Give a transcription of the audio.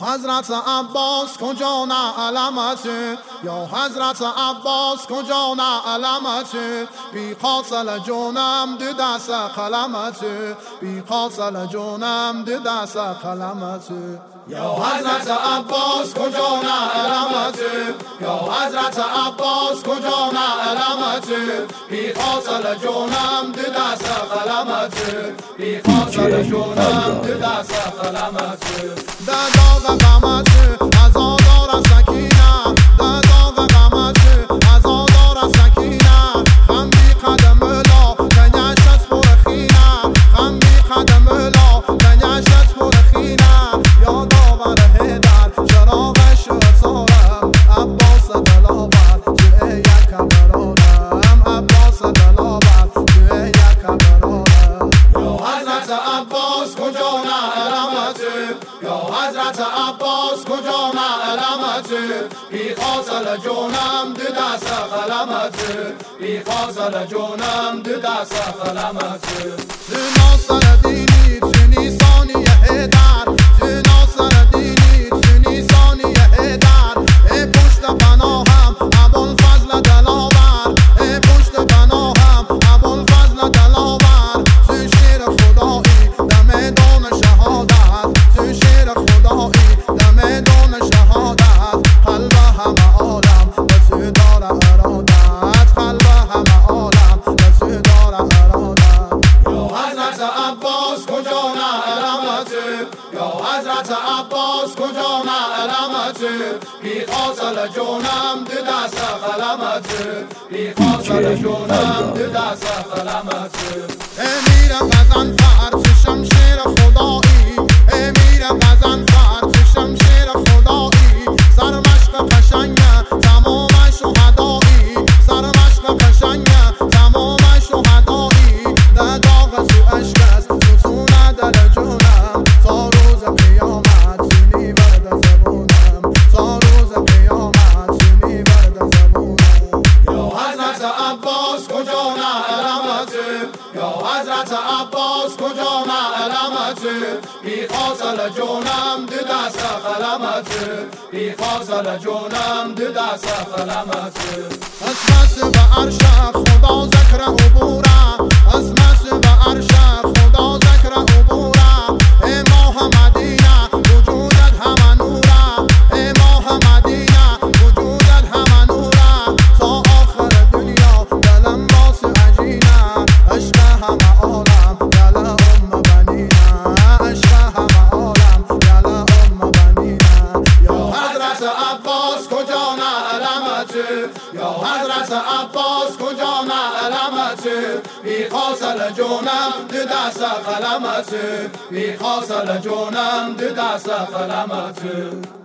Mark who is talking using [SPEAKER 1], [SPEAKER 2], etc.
[SPEAKER 1] حضرت عباس کجا نه علمته، یا حضرت عباس کجا نه علمته، بی قاصل جونم دو دست قلمته، بی قاصل جونم دو دست قلمته. یا حضرت عباس کجا نه علمته، یا حضرت عباس کجا نه علمته، بی قاصل جونم دو دست قلمته، بی قاصل جونم دو دست قلمته. داغ غمته عزادار سکینه، داغ غمته عزادار سکینه، خم بی قدم لا کنیش از پرخینه، خم بی قدم لا کنیش از پرخینه. یا داور هیدر چراغش سارم، عباس دلاور توی یک برارم، عباس دلاور توی یک برارم. یا حضرت عباس کجا نه علمته، یا حضرت عباس کجا نه علمته، بی قاصل جونم دو دست قلمته، بی قاصل جونم دو دست قلمته. تو ناصر دینی تو نیسانی هیدر، تو ناصر دینی تو نیسانی هیدر، ای پشت پناهم ابوالفضل دلاور، ای پشت پناهم ابوالفضل دلاور. تو شیر خدایی در میدان شهادت، تو شیر خدایی در میدان شهادت، قلب همه عالم به تو داره ارادت، قلب همه عالم به تو داره ارادت. یا حضرت عباس کجا نه علمته، یا حضرت عباس کجا نه علمته، بی قاصل جونم دو دست قلمته، بی قاصل جونم دو دست قلمته. امیر غضنفر تو شمشیر خدایی، امیر غضنفر تو شمشیر خدایی، سرمشق قشنگه تمام شهدایی، سرمشق قشنگه تمام شهدایی. در داغ سو اشکست ستونه در جونم، تا روز قیامت سونی ورد زبونم، تا روز قیامت سونی ورد زبونم. یا حضرت عباس کجا نه علمته، یا حضرت عباس کجا نه علمته، بی قاصل جونم دو دست قلمته، بی قاصل جونم دو دست قلمته. اسمس به عرش خدا ذکر عبوره، اسمس به عرش خدا ذکر عبوره، ای ماه مدینه وجودت همه نوره، ای ماه مدینه وجودت همه نوره. تا آخر دنیا دلم باس عجینه، عشق همه عالم دل ام بنینه، عشق همه عالم دل ام بنینه. یا حضرت عباس کجا نه علمته، یا حضرت عباس کجا نه علمته، بی قاصل جونم دو دست قلمته، بی قاصل جونم دو دست قلمته.